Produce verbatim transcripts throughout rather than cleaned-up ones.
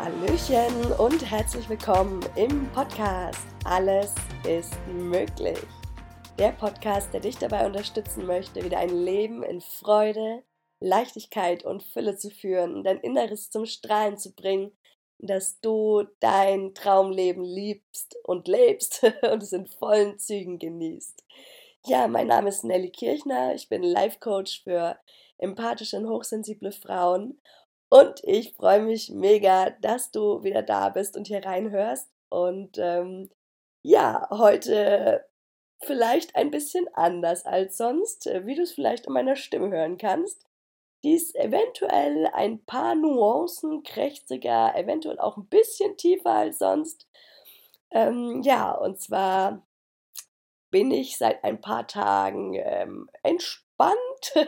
Hallöchen und herzlich willkommen im Podcast Alles ist möglich. Der Podcast, der dich dabei unterstützen möchte, wieder ein Leben in Freude, Leichtigkeit und Fülle zu führen, dein Inneres zum Strahlen zu bringen, dass du dein Traumleben liebst und lebst und es in vollen Zügen genießt. Ja, mein Name ist Nelly Kirchner, ich bin Life Coach für empathische und hochsensible Frauen und ich freue mich mega, dass du wieder da bist und hier reinhörst. Und ähm, ja, heute vielleicht ein bisschen anders als sonst, äh, wie du es vielleicht an meiner Stimme hören kannst. Die ist eventuell ein paar Nuancen krächziger, eventuell auch ein bisschen tiefer als sonst. Ähm, ja, und zwar bin ich seit ein paar Tagen ähm, entspannt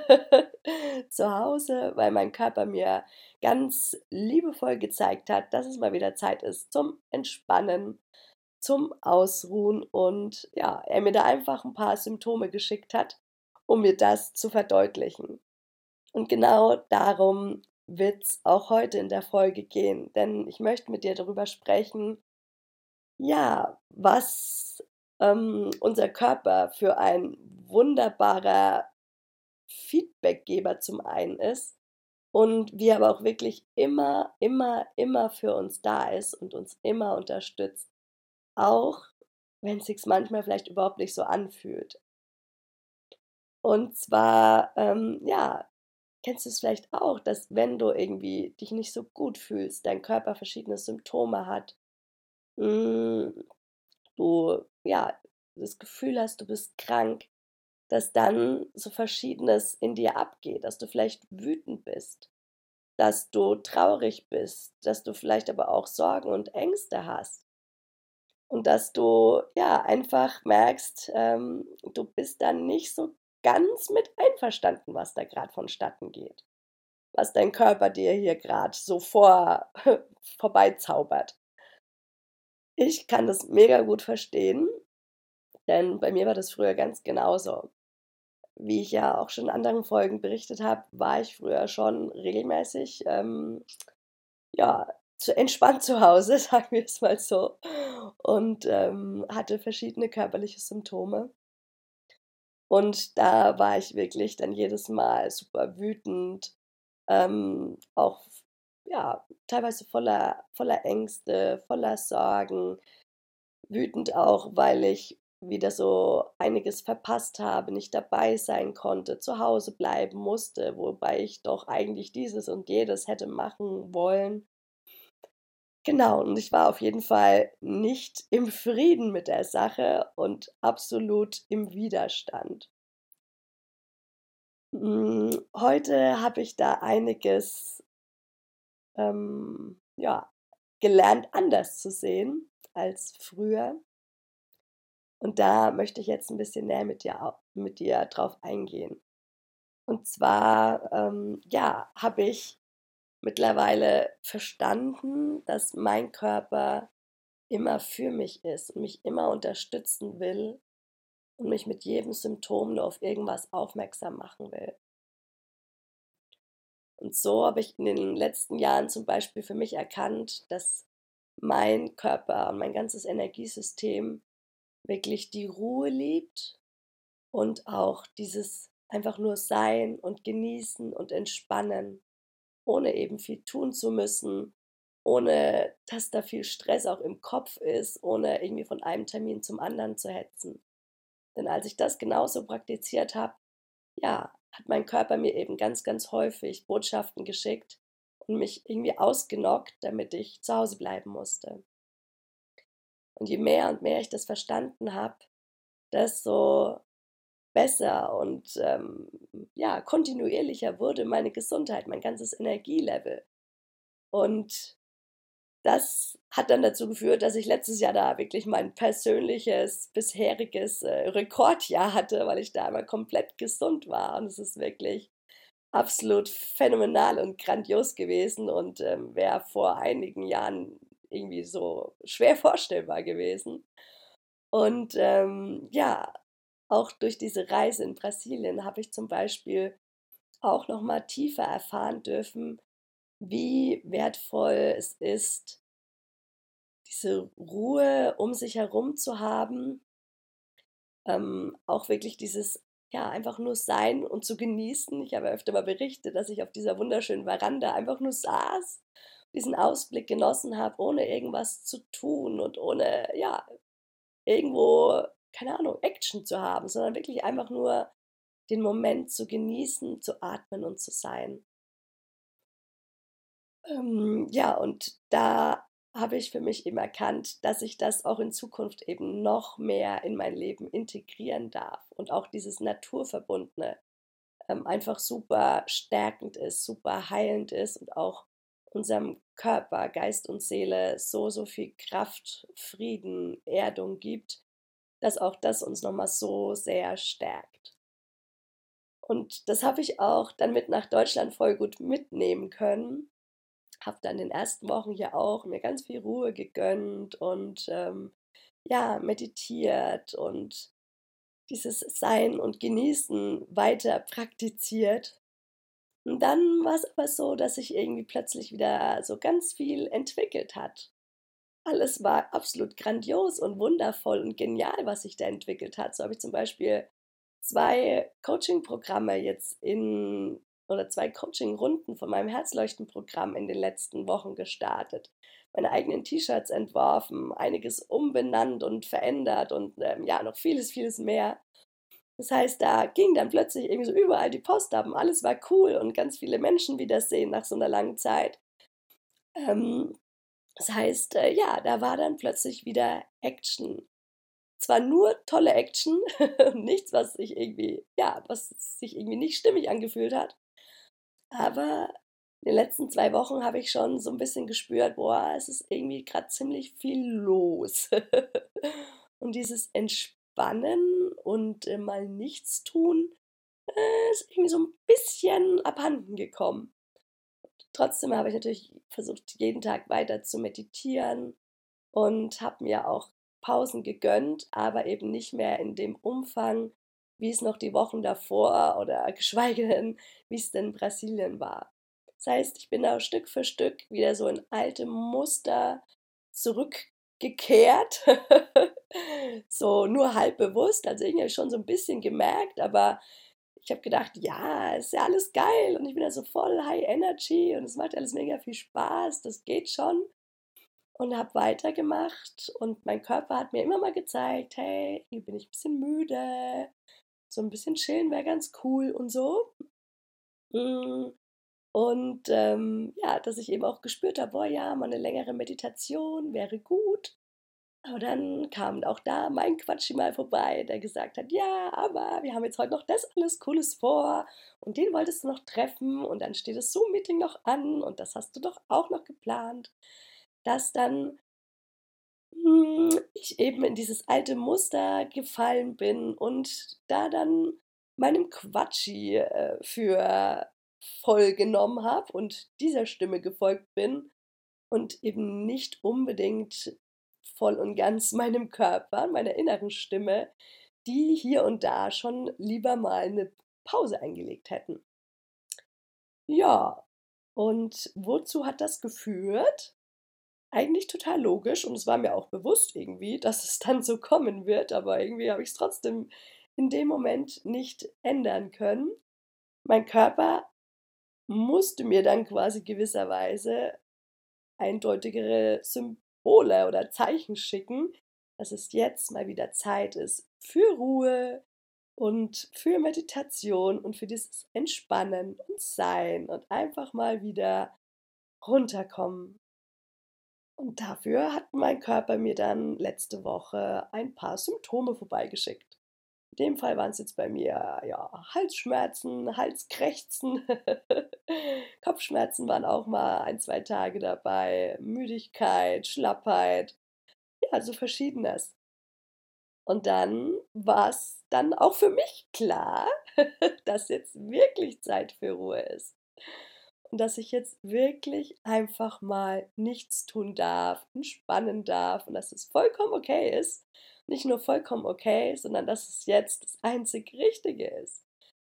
zu Hause, weil mein Körper mir ganz liebevoll gezeigt hat, dass es mal wieder Zeit ist zum Entspannen, zum Ausruhen und ja, er mir da einfach ein paar Symptome geschickt hat, um mir das zu verdeutlichen. Und genau darum wird's auch heute in der Folge gehen, denn ich möchte mit dir darüber sprechen, ja, was, ähm, unser Körper für ein wunderbarer Feedbackgeber zum einen ist und wie er aber auch wirklich immer, immer, immer für uns da ist und uns immer unterstützt, auch wenn sich's manchmal vielleicht überhaupt nicht so anfühlt. Und zwar, ähm, ja, kennst du es vielleicht auch, dass wenn du irgendwie dich nicht so gut fühlst, dein Körper verschiedene Symptome hat, hm, du, ja, das Gefühl hast, du bist krank, dass dann so Verschiedenes in dir abgeht, dass du vielleicht wütend bist, dass du traurig bist, dass du vielleicht aber auch Sorgen und Ängste hast und dass du, ja, einfach merkst, ähm, du bist dann nicht so ganz mit einverstanden, was da grad vonstatten geht, was dein Körper dir hier grad so vor vorbeizaubert. Ich kann das mega gut verstehen, denn bei mir war das früher ganz genauso. Wie ich ja auch schon in anderen Folgen berichtet habe, war ich früher schon regelmäßig, ähm, ja, zu entspannt zu Hause, sagen wir es mal so, und, ähm, hatte verschiedene körperliche Symptome. Und da war ich wirklich dann jedes Mal super wütend, ähm, auch ja, teilweise voller voller Ängste, voller Sorgen. Wütend auch, weil ich wieder so einiges verpasst habe, nicht dabei sein konnte, zu Hause bleiben musste, wobei ich doch eigentlich dieses und jedes hätte machen wollen. Genau, und ich war auf jeden Fall nicht im Frieden mit der Sache und absolut im Widerstand. Hm, heute habe ich da einiges, ähm, ja, gelernt, anders zu sehen als früher. Und da möchte ich jetzt ein bisschen näher mit dir au mit dir drauf eingehen. Und zwar, ähm, ja, habe ich mittlerweile verstanden, dass mein Körper immer für mich ist und mich immer unterstützen will und mich mit jedem Symptom nur auf irgendwas aufmerksam machen will. Und so habe ich in den letzten Jahren zum Beispiel für mich erkannt, dass mein Körper und mein ganzes Energiesystem wirklich die Ruhe liebt und auch dieses einfach nur sein und genießen und entspannen, ohne eben viel tun zu müssen, ohne dass da viel Stress auch im Kopf ist, ohne irgendwie von einem Termin zum anderen zu hetzen. Denn als ich das genauso praktiziert habe, ja, hat mein Körper mir eben ganz, ganz häufig Botschaften geschickt und mich irgendwie ausgenockt, damit ich zu Hause bleiben musste. Und je mehr und mehr ich das verstanden habe, desto besser und, ähm, ja, kontinuierlicher wurde meine Gesundheit, mein ganzes Energielevel. Und das hat dann dazu geführt, dass ich letztes Jahr da wirklich mein persönliches bisheriges, äh, Rekordjahr hatte, weil ich da einmal komplett gesund war. Und es ist wirklich absolut phänomenal und grandios gewesen und, ähm, wäre vor einigen Jahren irgendwie so schwer vorstellbar gewesen. Und, ähm, ja, auch durch diese Reise in Brasilien habe ich zum Beispiel auch noch mal tiefer erfahren dürfen, wie wertvoll es ist, diese Ruhe um sich herum zu haben, ähm, auch wirklich dieses, ja, einfach nur sein und zu genießen. Ich habe ja öfter mal berichtet, dass ich auf dieser wunderschönen Veranda einfach nur saß, diesen Ausblick genossen habe, ohne irgendwas zu tun und ohne, ja, irgendwo, keine Ahnung, Action zu haben, sondern wirklich einfach nur den Moment zu genießen, zu atmen und zu sein. Ähm, ja, und da habe ich für mich eben erkannt, dass ich das auch in Zukunft eben noch mehr in mein Leben integrieren darf und auch dieses Naturverbundene ähm, einfach super stärkend ist, super heilend ist und auch unserem Körper, Geist und Seele so, so viel Kraft, Frieden, Erdung gibt, dass auch das uns nochmal so sehr stärkt. Und das habe ich auch dann mit nach Deutschland voll gut mitnehmen können. Habe dann in den ersten Wochen hier auch mir ganz viel Ruhe gegönnt und ähm, ja, meditiert und dieses Sein und Genießen weiter praktiziert. Und dann war es aber so, dass sich irgendwie plötzlich wieder so ganz viel entwickelt hat. Alles war absolut grandios und wundervoll und genial, was sich da entwickelt hat. So habe ich zum Beispiel zwei Coaching-Programme jetzt in oder zwei Coaching-Runden von meinem Herzleuchten-Programm in den letzten Wochen gestartet. Meine eigenen T-Shirts entworfen, einiges umbenannt und verändert und ähm, ja, noch vieles, vieles mehr. Das heißt, da ging dann plötzlich irgendwie so überall die Post ab und alles war cool und ganz viele Menschen wiedersehen nach so einer langen Zeit. Ähm, das heißt, äh, ja, da war dann plötzlich wieder Action. Zwar nur tolle Action, nichts, was sich irgendwie, ja, was sich irgendwie nicht stimmig angefühlt hat, aber in den letzten zwei Wochen habe ich schon so ein bisschen gespürt: „Boah, es ist irgendwie gerade ziemlich viel los.“ Und dieses Entspannen und, äh, mal nichts tun, äh, ist irgendwie so ein bisschen abhanden gekommen. Trotzdem habe ich natürlich versucht, jeden Tag weiter zu meditieren und habe mir auch Pausen gegönnt, aber eben nicht mehr in dem Umfang, wie es noch die Wochen davor oder geschweige denn, wie es denn in Brasilien war. Das heißt, ich bin da Stück für Stück wieder so in alte Muster zurückgekehrt, so nur halb bewusst, also irgendwie habe ich schon so ein bisschen gemerkt, aber ich habe gedacht: „Ja, ist ja alles geil und ich bin ja so voll High Energy und es macht alles mega viel Spaß, das geht schon.“ Und habe weitergemacht und mein Körper hat mir immer mal gezeigt: „Hey, hier bin ich ein bisschen müde, so ein bisschen chillen wäre ganz cool“ und so. Hm, und, ähm, ja, dass ich eben auch gespürt habe: „Boah, ja, mal eine längere Meditation wäre gut.“ Aber dann kam auch da mein Quatschi mal vorbei, der gesagt hat: „Ja, aber wir haben jetzt heute noch das alles Cooles vor und den wolltest du noch treffen und dann steht das Zoom-Meeting noch an und das hast du doch auch noch geplant.“ Dass dann hm, ich eben in dieses alte Muster gefallen bin und da dann meinem Quatschi, äh, für voll genommen habe und dieser Stimme gefolgt bin und eben nicht unbedingt voll und ganz meinem Körper, meiner inneren Stimme, die hier und da schon lieber mal eine Pause eingelegt hätten. Ja, und wozu hat das geführt? Eigentlich total logisch und es war mir auch bewusst irgendwie, dass es dann so kommen wird, aber irgendwie habe ich es trotzdem in dem Moment nicht ändern können. Mein Körper musste mir dann quasi gewisserweise eindeutigere Symbole oder Zeichen schicken, dass es jetzt mal wieder Zeit ist für Ruhe und für Meditation und für dieses Entspannen und Sein und einfach mal wieder runterkommen. Und dafür hat mein Körper mir dann letzte Woche ein paar Symptome vorbeigeschickt. In dem Fall waren es jetzt bei mir, ja, Halsschmerzen, Halskrächzen, Kopfschmerzen waren auch mal ein zwei Tage dabei, Müdigkeit, Schlappheit, ja, so Verschiedenes. Und dann war es dann auch für mich klar, dass jetzt wirklich Zeit für Ruhe ist. Und dass ich jetzt wirklich einfach mal nichts tun darf, entspannen darf und dass es vollkommen okay ist. Nicht nur vollkommen okay, sondern dass es jetzt das einzig Richtige ist.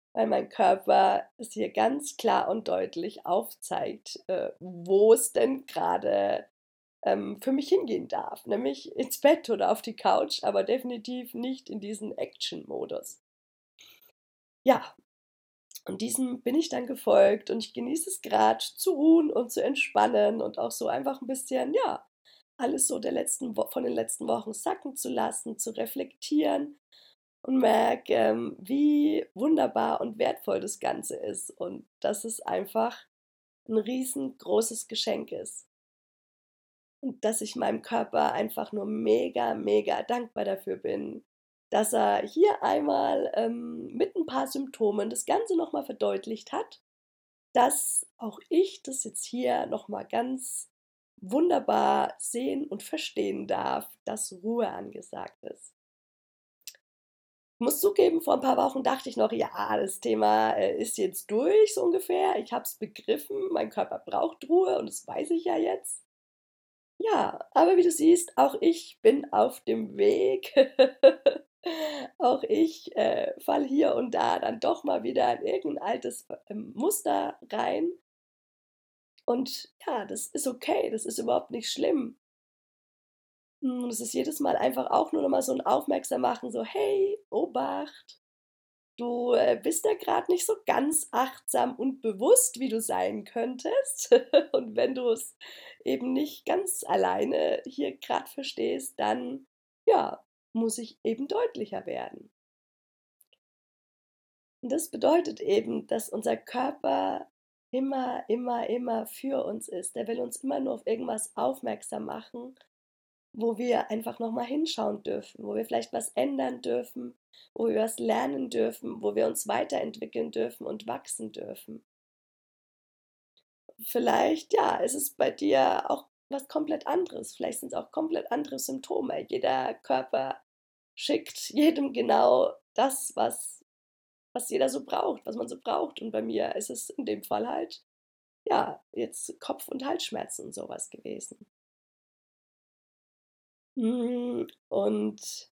weil mein Körper es hier ganz klar und deutlich aufzeigt, äh, wo es denn gerade ähm, für mich hingehen darf, nämlich ins Bett oder auf die Couch, aber definitiv nicht in diesen Action-Modus. Ja, und diesem bin ich dann gefolgt und ich genieße es gerade zu ruhen und zu entspannen und auch so einfach ein bisschen, ja, alles so der letzten Wo von den letzten Wochen sacken zu lassen, zu reflektieren und merke, ähm, wie wunderbar und wertvoll das Ganze ist und dass es einfach ein riesengroßes Geschenk ist. Und dass ich meinem Körper einfach nur mega, mega dankbar dafür bin, dass er hier einmal, ähm, mit ein paar Symptomen das Ganze noch mal verdeutlicht hat, dass auch ich das jetzt hier noch mal ganz wunderbar sehen und verstehen darf, dass Ruhe angesagt ist. Ich muss zugeben, vor ein paar Wochen dachte ich noch: „Ja, das Thema, äh, ist jetzt durch so ungefähr. Ich habe es begriffen, mein Körper braucht Ruhe und das weiß ich ja jetzt.“ Ja, aber wie du siehst, auch ich bin auf dem Weg. Auch ich, äh, falle hier und da dann doch mal wieder in irgendein altes, ähm, Muster rein. Und ja, das ist okay, das ist überhaupt nicht schlimm. Hm, und es ist jedes Mal einfach auch nur noch mal so 'n Aufmerksam-Machen, so: „Hey, Obacht, du, äh, bist da grad nicht so ganz achtsam und bewusst, wie du sein könntest.“ Und wenn du's eben nicht ganz alleine hier grad verstehst, dann, ja, muss ich eben deutlicher werden. Und das bedeutet eben, dass unser Körper immer, immer, immer für uns ist. Der will uns immer nur auf irgendwas aufmerksam machen, wo wir einfach noch mal hinschauen dürfen, wo wir vielleicht was ändern dürfen, wo wir was lernen dürfen, wo wir uns weiterentwickeln dürfen und wachsen dürfen. Vielleicht, ja, ist es bei dir auch was komplett anderes. Vielleicht sind es auch komplett andere Symptome. Jeder Körper schickt jedem genau das, was was jeder so braucht, was man so braucht. Und bei mir ist es in dem Fall halt, ja, jetzt Kopf und Halsschmerzen und so was gewesen. Hm, und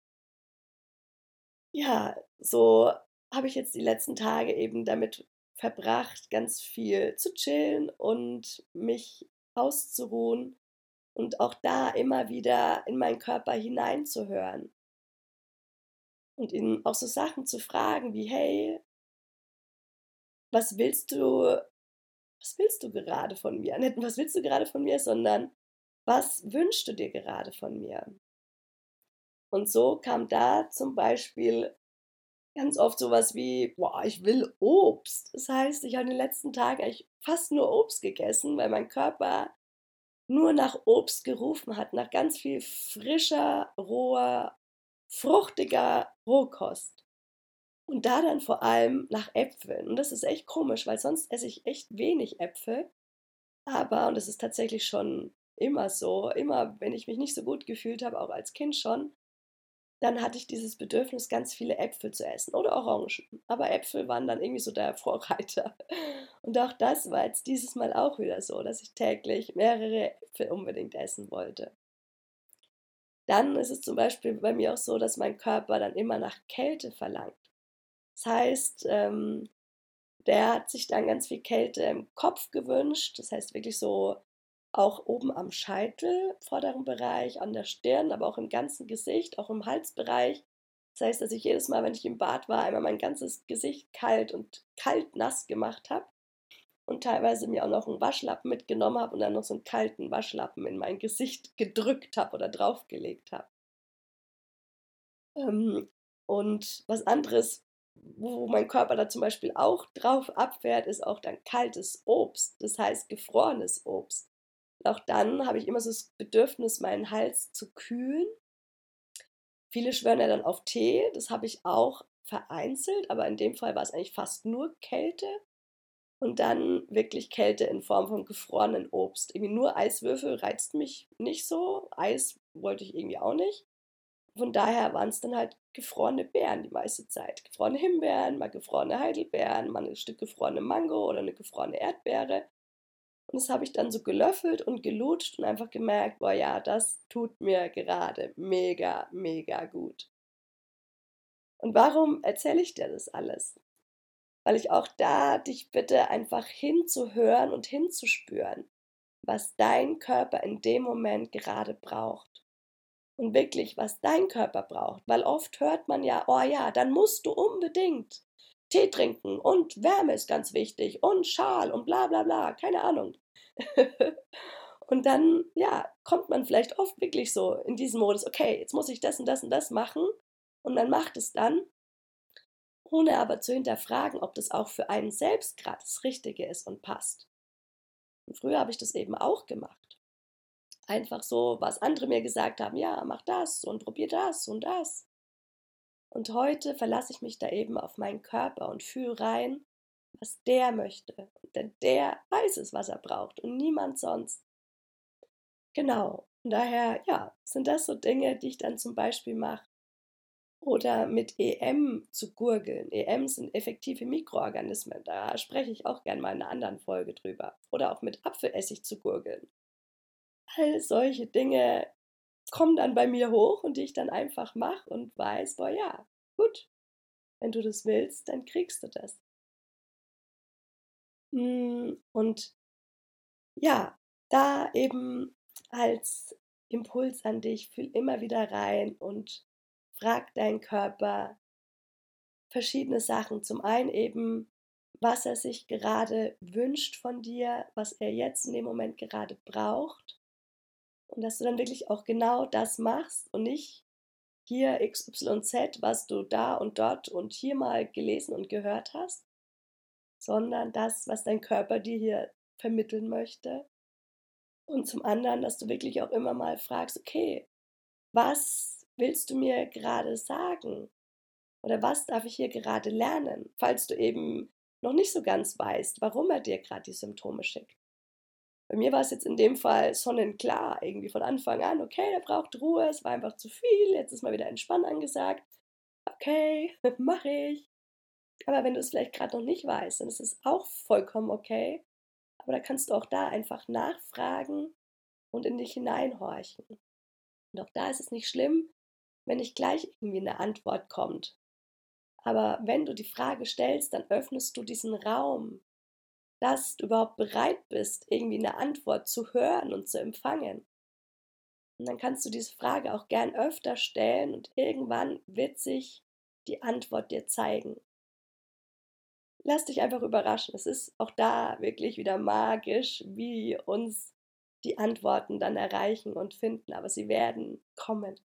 ja, so habe ich jetzt die letzten Tage eben damit verbracht, ganz viel zu chillen und mich auszuruhen und auch da immer wieder in meinen Körper hineinzuhören und ihn auch so Sachen zu fragen wie: „Hey, was willst du was willst du gerade von mir?“ Nicht: „Was willst du gerade von mir?“, sondern: „Was wünschst du dir gerade von mir?“ Und so kam da zum Beispiel ganz oft so was wie: „Boah, ich will Obst.“ Das heißt, ich habe in den letzten Tagen eigentlich fast nur Obst gegessen, weil mein Körper nur nach Obst gerufen hat, nach ganz viel frischer, roher, fruchtiger Rohkost. Und da dann vor allem nach Äpfeln. Und das ist echt komisch, weil sonst esse ich echt wenig Äpfel. Aber, und das ist tatsächlich schon immer so, immer wenn ich mich nicht so gut gefühlt habe, auch als Kind schon, dann hatte ich dieses Bedürfnis, ganz viele Äpfel zu essen oder Orangen. Aber Äpfel waren dann irgendwie so der Vorreiter. Und auch das war jetzt dieses Mal auch wieder so, dass ich täglich mehrere Äpfel unbedingt essen wollte. Dann ist es zum Beispiel bei mir auch so, dass mein Körper dann immer nach Kälte verlangt. Das heißt, ähm, der hat sich dann ganz viel Kälte im Kopf gewünscht. Das heißt wirklich so auch oben am Scheitel, vorderen Bereich, an der Stirn, aber auch im ganzen Gesicht, auch im Halsbereich. Das heißt, dass ich jedes Mal, wenn ich im Bad war, einmal mein ganzes Gesicht kalt und kalt nass gemacht habe und teilweise mir auch noch einen Waschlappen mitgenommen habe und dann noch so einen kalten Waschlappen in mein Gesicht gedrückt habe oder draufgelegt habe. Ähm, und was anderes, wo mein Körper da zum Beispiel auch drauf abfährt, ist auch dann kaltes Obst, das heißt gefrorenes Obst. Auch dann habe ich immer so das Bedürfnis, meinen Hals zu kühlen. Viele schwören ja dann auf Tee, das habe ich auch vereinzelt, aber in dem Fall war es eigentlich fast nur Kälte und dann wirklich Kälte in Form von gefrorenen Obst. Irgendwie nur Eiswürfel reizt mich nicht so, Eis wollte ich irgendwie auch nicht. Von daher waren es dann halt gefrorene Beeren die meiste Zeit. Gefrorene Himbeeren, mal gefrorene Heidelbeeren, mal 'n Stück gefrorene Mango oder 'ne gefrorene Erdbeere. Und das habe ich dann so gelöffelt und gelutscht und einfach gemerkt: „Boah, ja, das tut mir gerade mega, mega gut.“ Und warum erzähle ich dir das alles? weil ich auch da dich bitte, einfach hinzuhören und hinzuspüren, was dein Körper in dem Moment gerade braucht. Und wirklich, was dein Körper braucht. Weil oft hört man ja, oh ja, dann musst du unbedingt Tee trinken und Wärme ist ganz wichtig und Schal und bla bla bla, keine Ahnung. Und dann, ja, kommt man vielleicht oft wirklich so in diesen Modus, okay, jetzt muss ich das und das und das machen und man macht es dann, ohne aber zu hinterfragen, ob das auch für einen selbst gerade das Richtige ist und passt. Und früher habe ich das eben auch gemacht. Einfach so, was andere mir gesagt haben, ja, mach das und probier das und das. Und heute verlasse ich mich da eben auf meinen Körper und fühle rein, was der möchte. Denn der weiß es, was er braucht und niemand sonst. Genau. Von daher, ja, sind das so Dinge, die ich dann zum Beispiel mache. Oder mit E M zu gurgeln. E M sind effektive Mikroorganismen. Da spreche ich auch gerne mal in einer anderen Folge drüber. Oder auch mit Apfelessig zu gurgeln. All solche Dinge kommen dann bei mir hoch und die ich dann einfach mache und weiß, boah ja, gut, wenn du das willst, dann kriegst du das. Hm, und ja, da eben als Impuls an dich, fühl immer wieder rein und frag deinen Körper verschiedene Sachen. Zum einen eben, was er sich gerade wünscht von dir, was er jetzt in dem Moment gerade braucht. Und dass du dann wirklich auch genau das machst und nicht hier X Y Z, was du da und dort und hier mal gelesen und gehört hast, sondern das, was dein Körper dir hier vermitteln möchte. Und zum anderen, dass du wirklich auch immer mal fragst, okay, was willst du mir gerade sagen? Oder was darf ich hier gerade lernen? Falls du eben noch nicht so ganz weißt, warum er dir gerade die Symptome schickt. Bei mir war es jetzt in dem Fall sonnenklar, irgendwie von Anfang an, okay, der braucht Ruhe, es war einfach zu viel, jetzt ist mal wieder Entspannen angesagt. Okay, mache ich. Aber wenn du es vielleicht gerade noch nicht weißt, dann ist es auch vollkommen okay. Aber da kannst du auch da einfach nachfragen und in dich hineinhorchen. Und auch da ist es nicht schlimm, wenn nicht gleich irgendwie eine Antwort kommt. Aber wenn du die Frage stellst, dann öffnest du diesen Raum, dass du überhaupt bereit bist, irgendwie eine Antwort zu hören und zu empfangen. Und dann kannst du diese Frage auch gern öfter stellen und irgendwann wird sich die Antwort dir zeigen. Lass dich einfach überraschen. Es ist auch da wirklich wieder magisch, wie uns die Antworten dann erreichen und finden, aber sie werden kommen.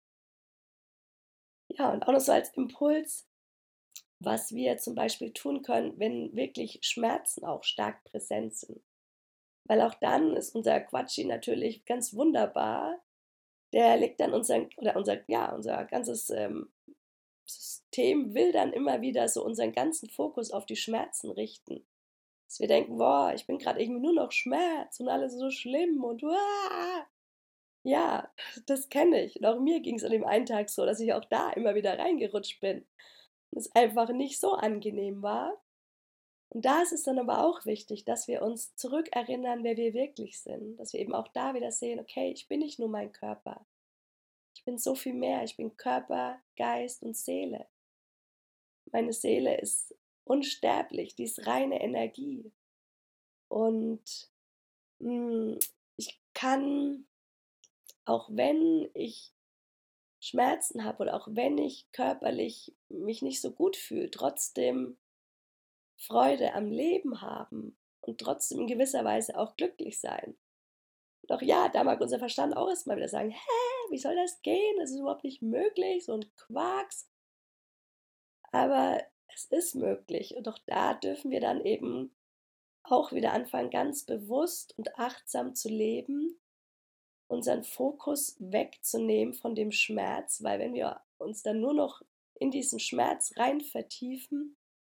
Ja, und auch noch so als Impuls, was wir zum Beispiel tun können, wenn wirklich Schmerzen auch stark präsent sind. Weil auch dann ist unser Quatschi natürlich ganz wunderbar. Der legt dann unseren, oder unser, ja, unser ganzes ähm, System will dann immer wieder so unseren ganzen Fokus auf die Schmerzen richten. Dass wir denken, boah, ich bin gerade irgendwie nur noch Schmerz und alles so schlimm und uah. Ja, das kenne ich. Und auch mir ging es an dem einen Tag so, dass ich auch da immer wieder reingerutscht bin. Und es einfach nicht so angenehm war. Und da ist es dann aber auch wichtig, dass wir uns zurückerinnern, wer wir wirklich sind. Dass wir eben auch da wieder sehen, okay, ich bin nicht nur mein Körper. Ich bin so viel mehr. Ich bin Körper, Geist und Seele. Meine Seele ist unsterblich, die ist reine Energie. Und mh, ich kann, auch wenn ich Schmerzen habe oder auch wenn ich körperlich mich nicht so gut fühle, trotzdem Freude am Leben haben und trotzdem in gewisser Weise auch glücklich sein. Doch ja, da mag unser Verstand auch erstmal wieder sagen, hä, wie soll das gehen? Das ist überhaupt nicht möglich, so ein Quarks. Aber es ist möglich und auch da dürfen wir dann eben auch wieder anfangen, ganz bewusst und achtsam zu leben, unseren Fokus wegzunehmen von dem Schmerz, weil wenn wir uns dann nur noch in diesen Schmerz rein vertiefen,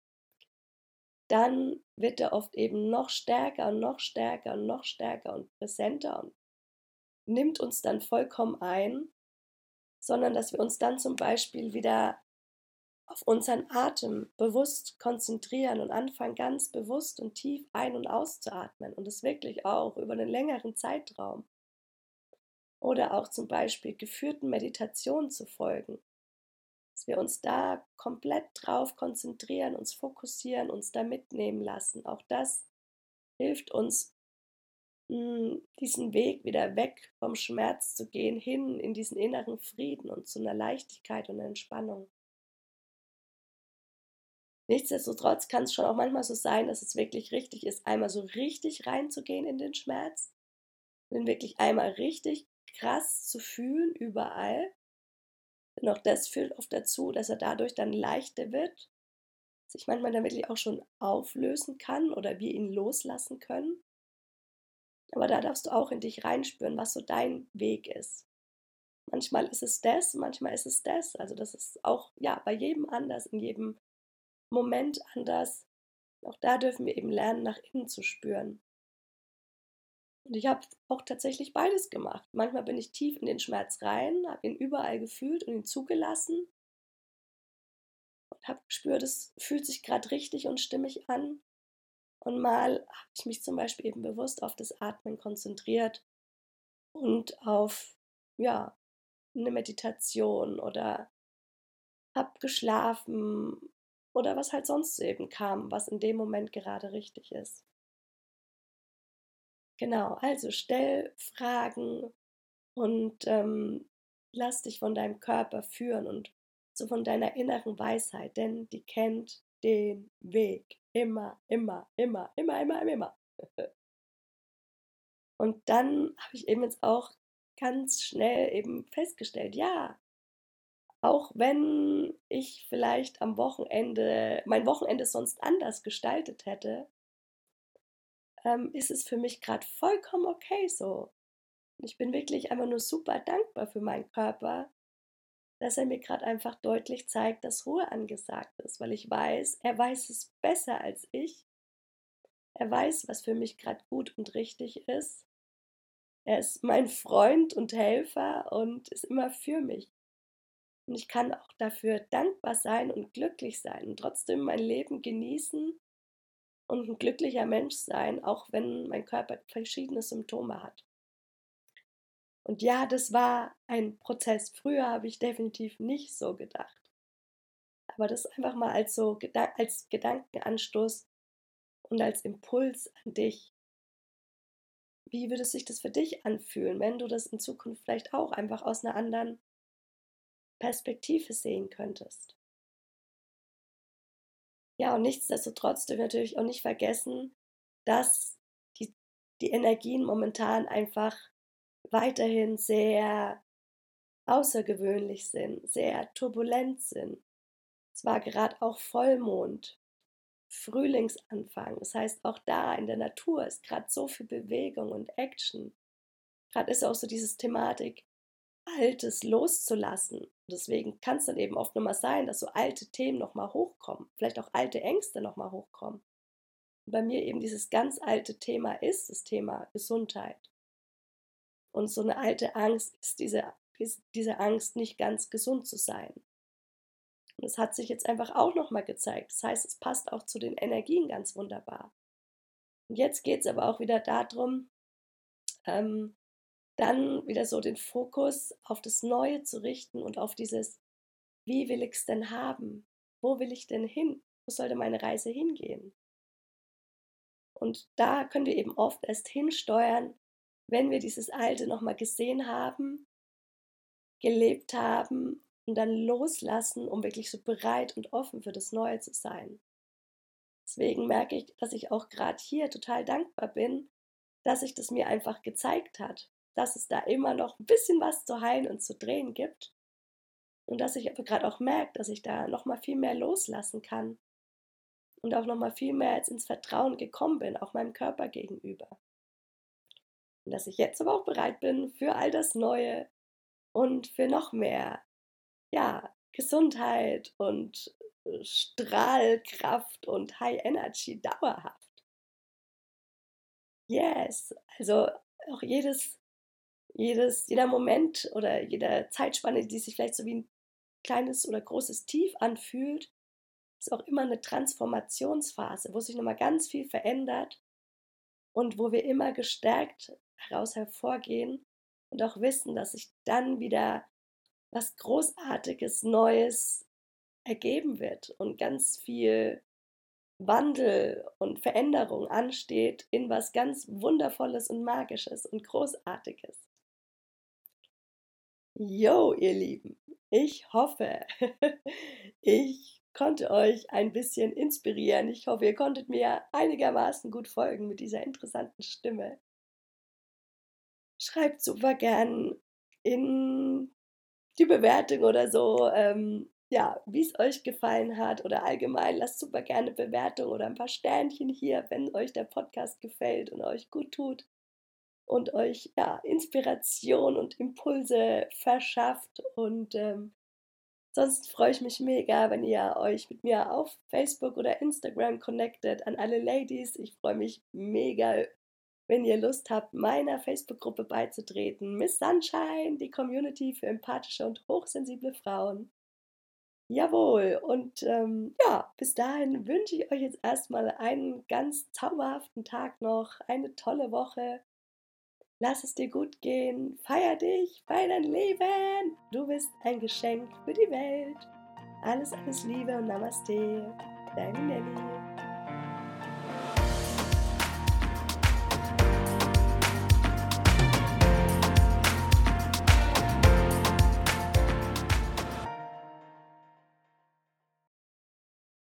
dann wird er oft eben noch stärker und noch stärker und noch stärker und präsenter und nimmt uns dann vollkommen ein, sondern dass wir uns dann zum Beispiel wieder auf unseren Atem bewusst konzentrieren und anfangen, ganz bewusst und tief ein- und auszuatmen und das wirklich auch über einen längeren Zeitraum. Oder auch zum Beispiel geführten Meditationen zu folgen. Dass dass wir uns da komplett drauf konzentrieren, uns fokussieren, uns da mitnehmen lassen. Auch das hilft uns, mh, diesen Weg wieder weg vom Schmerz zu gehen, hin in diesen inneren Frieden und zu einer Leichtigkeit und Entspannung. Nichtsdestotrotz kann es schon auch manchmal so sein, dass es wirklich richtig ist, einmal so richtig reinzugehen in den Schmerz, den wirklich einmal richtig krass zu fühlen überall. Denn auch das führt oft dazu, dass er dadurch dann leichter wird, sich manchmal dann wirklich auch schon auflösen kann oder wir ihn loslassen können. Aber da darfst du auch in dich reinspüren, was so dein Weg ist. Manchmal ist es das, manchmal ist es das. Also das ist auch ja bei jedem anders, in jedem Moment anders. Auch da dürfen wir eben lernen, nach innen zu spüren. Und ich habe auch tatsächlich beides gemacht. Manchmal bin ich tief in den Schmerz rein, habe ihn überall gefühlt und ihn zugelassen und habe gespürt, es fühlt sich gerade richtig und stimmig an. Und mal habe ich mich zum Beispiel eben bewusst auf das Atmen konzentriert und auf ja, eine Meditation oder habe geschlafen oder was halt sonst so eben kam, was in dem Moment gerade richtig ist. Genau, also stell Fragen und ähm, lass dich von deinem Körper führen und so von deiner inneren Weisheit, denn die kennt den Weg. Immer, immer, immer, immer, immer, immer. Und dann habe ich eben jetzt auch ganz schnell eben festgestellt, ja, auch wenn ich vielleicht am Wochenende, mein Wochenende sonst anders gestaltet hätte, ähm, ist es für mich gerade vollkommen okay so. Ich bin wirklich einfach nur super dankbar für meinen Körper, dass er mir gerade einfach deutlich zeigt, dass Ruhe angesagt ist, weil ich weiß, er weiß es besser als ich. Er weiß, was für mich gerade gut und richtig ist. Er ist mein Freund und Helfer und ist immer für mich. Und ich kann auch dafür dankbar sein und glücklich sein und trotzdem mein Leben genießen und ein glücklicher Mensch sein, auch wenn mein Körper verschiedene Symptome hat. Und ja, das war ein Prozess. Früher habe ich definitiv nicht so gedacht. Aber das einfach mal als so als Gedankenanstoß und als Impuls an dich. Wie würde sich das für dich anfühlen, wenn du das in Zukunft vielleicht auch einfach aus einer anderen Perspektive sehen könntest? Ja, und nichtsdestotrotz dürfen wir natürlich auch nicht vergessen, dass die, die Energien momentan einfach weiterhin sehr außergewöhnlich sind, sehr turbulent sind. Es war gerade auch Vollmond, Frühlingsanfang. Das heißt, auch da in der Natur ist gerade so viel Bewegung und Action. Gerade ist auch so diese Thematik, Altes loszulassen. Deswegen kann es dann eben oft nochmal sein, dass so alte Themen nochmal hochkommen, vielleicht auch alte Ängste nochmal hochkommen. Und bei mir eben dieses ganz alte Thema ist das Thema Gesundheit. Und so eine alte Angst ist diese, ist diese Angst, nicht ganz gesund zu sein. Und das hat sich jetzt einfach auch nochmal gezeigt. Das heißt, es passt auch zu den Energien ganz wunderbar. Und jetzt geht es aber auch wieder darum, ähm, dann wieder so den Fokus auf das Neue zu richten und auf dieses, wie will ich es denn haben? Wo will ich denn hin? Wo sollte meine Reise hingehen? Und da können wir eben oft erst hinsteuern, wenn wir dieses Alte nochmal gesehen haben, gelebt haben und dann loslassen, um wirklich so bereit und offen für das Neue zu sein. Deswegen merke ich, dass ich auch gerade hier total dankbar bin, dass sich das mir einfach gezeigt hat, dass es da immer noch ein bisschen was zu heilen und zu drehen gibt und dass ich aber gerade auch merke, dass ich da noch mal viel mehr loslassen kann und auch noch mal viel mehr jetzt ins Vertrauen gekommen bin, auch meinem Körper gegenüber. Und dass ich jetzt aber auch bereit bin für all das Neue und für noch mehr, ja, Gesundheit und äh, Strahlkraft und High Energy dauerhaft. Yes, also auch jedes, jedes, jeder Moment oder jede Zeitspanne, die sich vielleicht so wie ein kleines oder großes Tief anfühlt, ist auch immer eine Transformationsphase, wo sich nochmal ganz viel verändert und wo wir immer gestärkt heraus hervorgehen und auch wissen, dass sich dann wieder was Großartiges, Neues ergeben wird und ganz viel Wandel und Veränderung ansteht in was ganz Wundervolles und Magisches und Großartiges. Jo, ihr Lieben, ich hoffe, ich konnte euch ein bisschen inspirieren. Ich hoffe, ihr konntet mir einigermaßen gut folgen mit dieser interessanten Stimme. Schreibt super gern in die Bewertung oder so, ähm, ja, wie es euch gefallen hat oder allgemein. Lasst super gerne Bewertung oder ein paar Sternchen hier, wenn euch der Podcast gefällt und euch gut tut und euch ja Inspiration und Impulse verschafft. Und ähm, sonst freue ich mich mega, wenn ihr euch mit mir auf Facebook oder Instagram connectet. An alle Ladies, ich freue mich mega, wenn ihr Lust habt, meiner Facebook-Gruppe beizutreten. Miss Sunshine, die Community für empathische und hochsensible Frauen. Jawohl, und ähm, ja, bis dahin wünsche ich euch jetzt erstmal einen ganz zauberhaften Tag noch, eine tolle Woche. Lass es dir gut gehen, feier dich, feier dein Leben. Du bist ein Geschenk für die Welt. Alles, alles Liebe und Namaste. Deine Nelly.